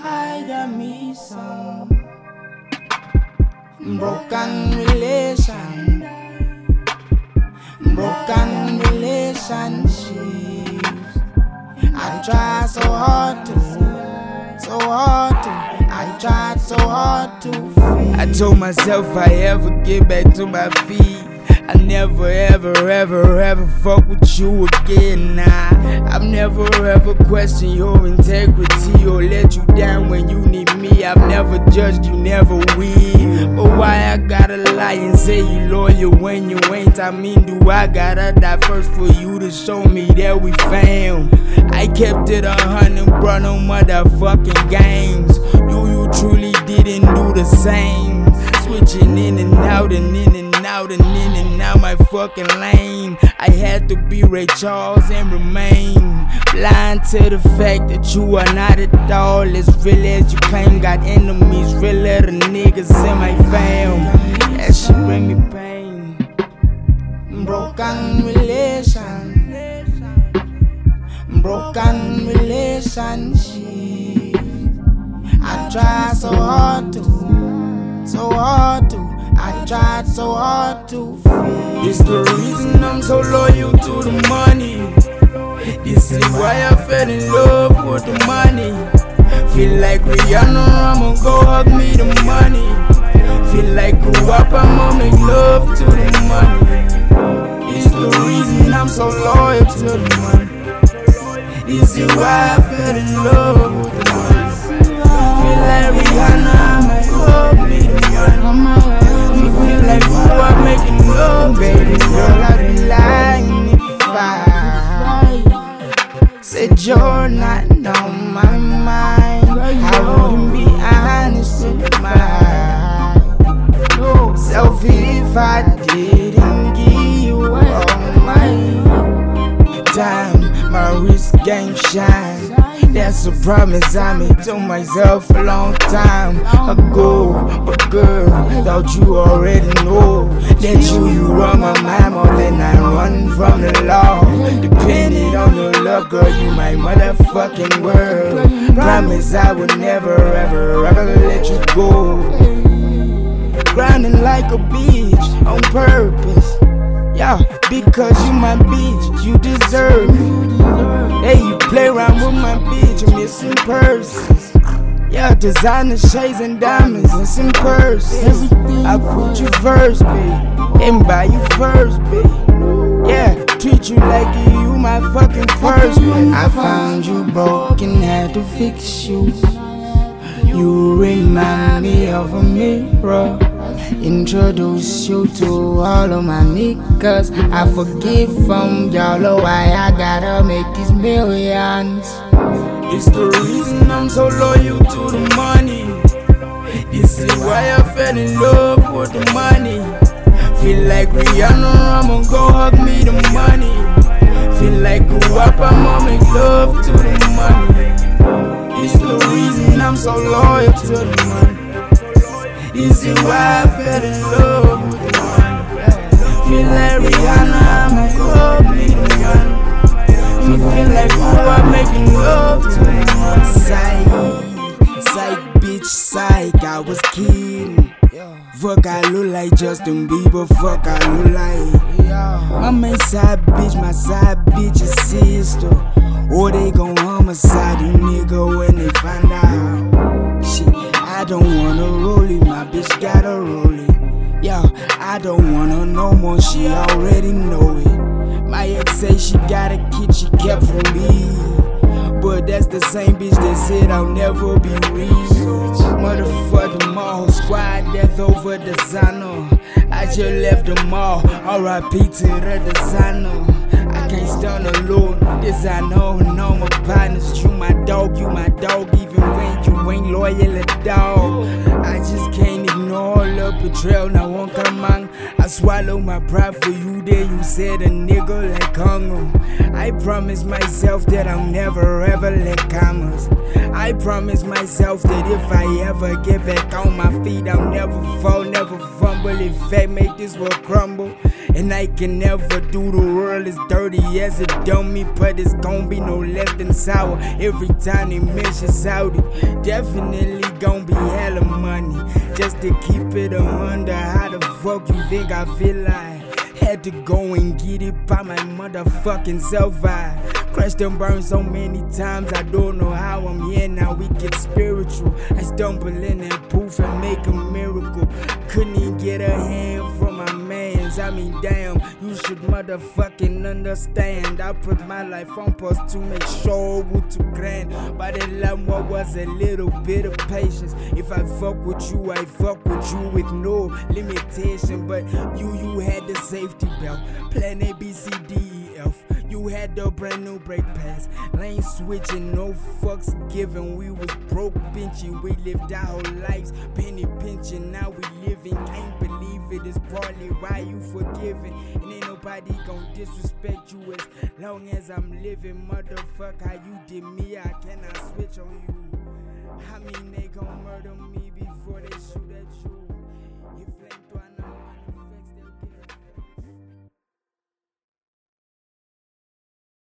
I got me some broken relationships. I tried so hard to, I tried so hard to feel. I told myself if I ever get back to my feet, I never ever fuck with you again. Nah, I've never ever questioned your integrity or let you down when you need me. I've never judged you, never will. But why I gotta lie and say you loyal when you ain't? I mean, do I gotta die first for you to show me that we fam? I kept it 100, bro, no motherfucking games. You truly didn't do the same. Switching in and out and in and out and in and out my fucking lane. I had to be Ray Charles and remain blind to the fact that you are not at all as real as you claim. Got enemies realer than niggas in my fam. That shit bring me pain. Broken relationships. I tried so hard to, I tried so hard to feel. It's the reason I'm so loyal to the money. This is why I fell in love with the money. Feel like Rihanna, I'ma go hug me the money. Feel like Guap, I'ma make love to the money. It's the reason I'm so loyal to the money. This is why I fell in love with the money. Feel like Rihanna, I'ma hug me the money. Feel like Guap, making love, baby girl, I'd be lying if I said you're not on my mind. I wouldn't be honest with myself if I didn't give you all my time. My wrist game shine. That's a promise I made to myself a long time ago. But girl, thought you already know that you run my mind more than I run from the law. Depending on your love, girl, you my motherfucking world. Promise I would never ever let you go. Grinding like a bitch on purpose. Yeah, because you my bitch, you deserve it. Hey, you play around with my bitch, I'm missing purses. Yeah, designer shades and diamonds, missing purses. I put you first, babe, and buy you first, babe. Yeah, treat you like you my fucking first, babe. I found you broken, had to fix you. You remind me of a mirror. Introduce you to all of my niggas. I forgive from y'all, oh why I gotta make these millions. It's the reason I'm so loyal to the money. This is why I fell in love with the money. Feel like Rihanna, I'ma go hug me the money. Feel like Guap, I'ma make love to the money. It's the reason I'm so loyal to the money. This is why I fell in love with the money. Feel like Rihanna, I'ma hug me the money. Feel like I'm making love to the money. Psych, bitch, psych, I was kidding. Fuck, I look like Justin Bieber, fuck, I look like my main side bitch, my side bitch is sister. Or they gon' homicide you nigga when they find out. Shit, I don't wanna roll it, my bitch gotta roll it. Yeah, I don't wanna no more, she already know it. My ex say she got a kid she kept from me, but that's the same bitch that said I'll never be rich. Motherfucking mall squad, death over designer. I just left the mall, R.I.P. to the designer. I can't stand alone, this I know, and all my partners. You my dog, even when you ain't loyal at all. I just can't ignore all the betrayal, now won't come on. I swallow my pride for you, there you said a nigga like Congo. I promise myself that I'll never ever let commas. I promise myself that if I ever get back on my feet, I'll never fall, never fumble. In fact, make this world crumble. And I can never do the world as dirty as a dummy, but it's gon' be no less than sour. Every time they mention Saudi, definitely gon' be hella money. Just to keep it 100, how the fuck you think I feel like? Had to go and get it by my motherfucking self. I crashed and burned so many times, I don't know how I'm here now. We get spiritual. I stumble in that booth and make a miracle. Couldn't even get a hand from my mans. I mean, damn, you should motherfucking understand. I put my life on pause to make sure we're too grand. But the love was a little bit of patience. If I fuck with you, I fuck with you with no limitation. But you had the safety belt, plan A, B, C, D, E, F. You had the brand new brake pads, lane switching, no fucks given. We was broke benching, we lived our whole lives penny pinching. Now we living, can't believe it. It's partly why you forgiving, and ain't nobody gon' disrespect you as long as I'm living. Motherfucker, how you did me, I cannot switch on you. I mean, they gon' murder me before they shoot at you.